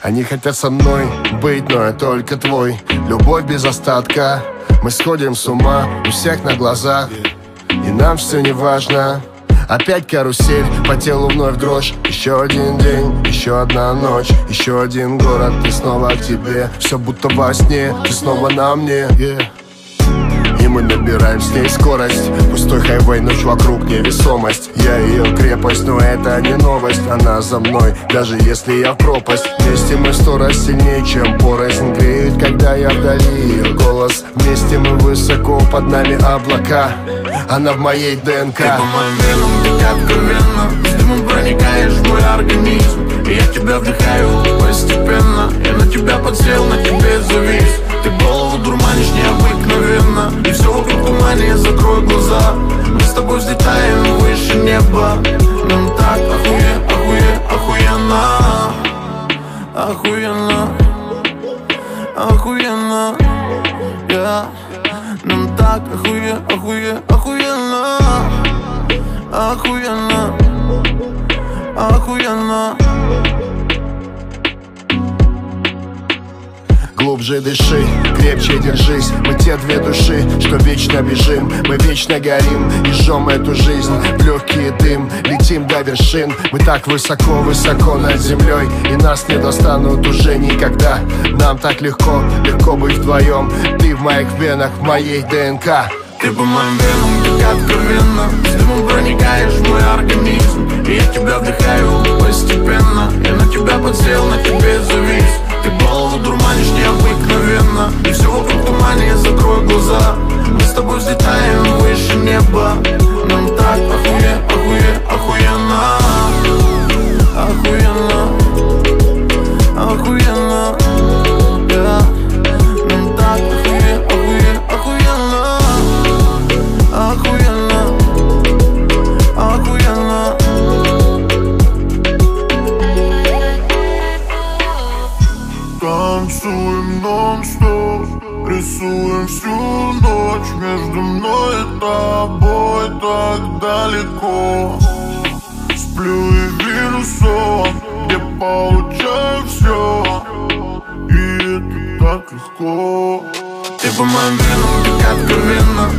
Они хотят со мной быть, но я только твой. Любовь без остатка. Мы сходим с ума у всех на глазах, и нам все не важно. Опять карусель, по телу вновь дрожь. Еще один день, еще одна ночь, еще один город, и снова к тебе. Все будто во сне, ты снова на мне, И мы набираем с ней скорость. Пустой хайвей, ночь вокруг, невесомость. Я ее крепость, но это не новость. Она за мной, даже если я в пропасть. Вместе мы 100 раз сильнее, чем порознь. Греет, когда я вдали ее голос. Вместе мы высоко, под нами облака. Она в моей ДНК. Ты по моим венам, так откровенно. С дымом проникаешь в мой организм, и я тебя вдыхаю постепенно. Я на тебя подсел, на тебе завис. Ты голову дурманишь необыкновенно, и все вокруг тумане, закрой глаза. Мы с тобой взлетаем выше неба. Нам так охуенно. Охуенно, yeah. Нам так охуенно. Глубже дыши, крепче держись. Мы те две души, что вечно бежим. Мы вечно горим и жжем эту жизнь в легкий дым. Летим до вершин. Мы так высоко над землей, и нас не достанут уже никогда. Нам так легко быть вдвоем. Ты в моих венах, в моей ДНК. Ты по моим венам, так откровенно. С дымом проникаешь в мой организм, и я тебя вдыхаю постепенно. Я на тебя подсел, на тебе завис. Ты голову дурманишь необыкновенно, и все вокруг тумане, закрой глаза. Мы с тобой взлетаем выше неба. Нам так охуенно. Yeah. Нам так охуенно. Танцуем нон-стоп, рисуем всю ночь. Между мной и тобой так далеко. Сплю и вижу сон, где получаю все, и это так легко. Ты по моим венам, так откровенно.